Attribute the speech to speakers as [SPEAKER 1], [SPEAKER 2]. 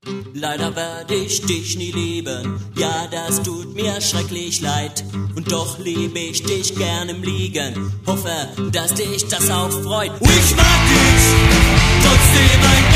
[SPEAKER 1] Leider werde ich dich nie lieben, ja, das tut mir schrecklich leid. Und doch liebe ich dich gern im Liegen, hoffe, dass dich das auch freut. Ich mag dich, trotzdem ein